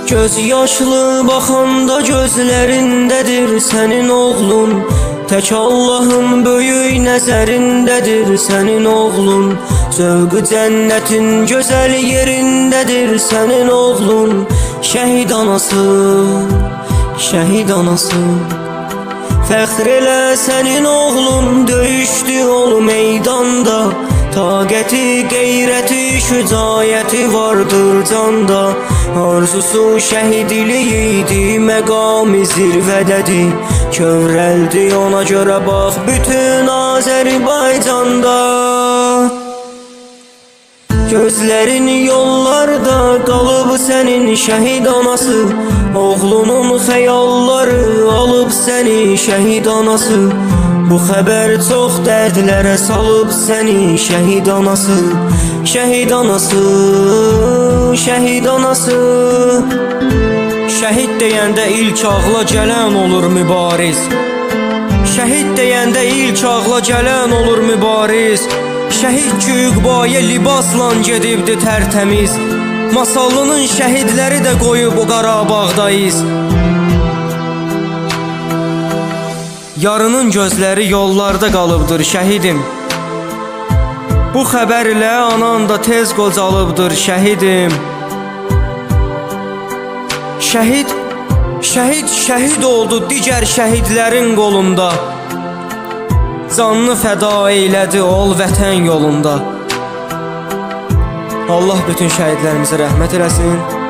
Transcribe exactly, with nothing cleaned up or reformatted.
Göz yaşlı baxanda gözlərindədir sənin oğlun. Tək Allahın böyük nəzərindədir sənin oğlun. Zövqü cənnətin gözəl yerindədir sənin oğlun. Şəhid anası, şəhid anası, fəxr elə sənin oğlun. Döyüşdü ol meydanda, taqəti, qeyrəti, şücayəti vardır canda. Arzusu şəhidlik idi, məqami zirvədədir. Kövrəldi ona görə bax bütün Azərbaycanda. Gözlərin yollarda qalıb sənin şəhid anası. Oğlunun xəyalları alıb səni şəhid anası. Bu xəbər çox dərdlərə salıb səni şəhid anası. Şəhid anası, şəhid anası. Şəhid deyəndə ilk ağla gələn olur mübariz. Şəhid deyəndə ilk ağla gələn olur mübariz. Şəhid ki üqbaya libasla gedibdi tərtəmiz. Masallının şəhidləri də qoyub o Qarabağdayız. Yarının gözləri yollarda qalıbdır şəhidim. Bu xəbərlə anan da tez qocalıbdır şəhidim. Şəhid, şəhid, şəhid oldu digər şəhidlərin qolunda. Canını fəda eylədi ol vətən yolunda. Allah bütün şəhidlərimizə rəhmət eləsin.